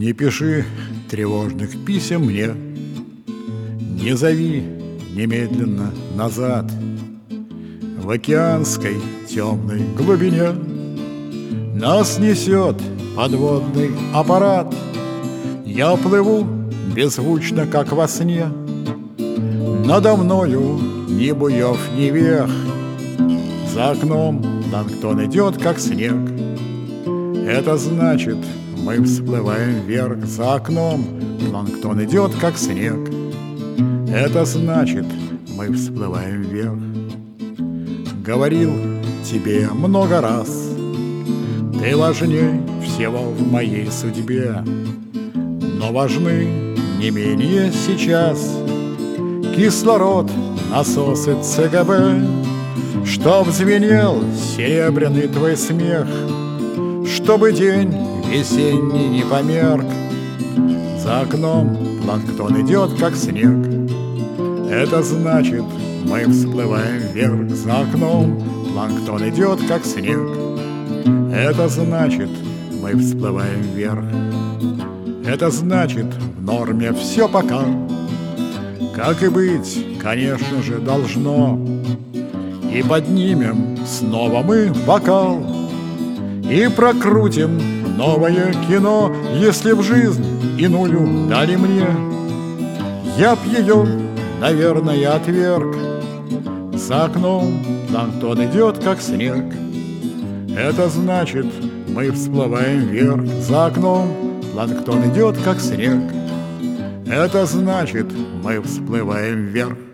Не пиши тревожных писем мне, не зови немедленно назад. В океанской темной глубине нас несет подводный аппарат. Я плыву беззвучно, как во сне. Надо мною ни буев, ни вех. За окном планктон идет, как снег. Это значит, мы всплываем вверх. За окном планктон идет, как снег. Это значит, мы всплываем вверх. Говорил тебе много раз, ты важней всего в моей судьбе. Но важны не менее сейчас кислород, насосы ЦГБ. Чтоб звенел серебряный твой смех, чтобы день весенний не померк. За окном планктон идет, как снег. Это значит, мы всплываем вверх. За окном планктон идет, как снег. Это значит, мы всплываем вверх. Это значит, в норме все пока. Как и быть, конечно же, должно. И поднимем снова мы бокал и прокрутим новое кино. Если б жизнь иную дали мне, я б ее, наверное, отверг. За окном планктон идет, как снег. Это значит, мы всплываем вверх. За окном планктон идет, как снег. Это значит, мы всплываем вверх.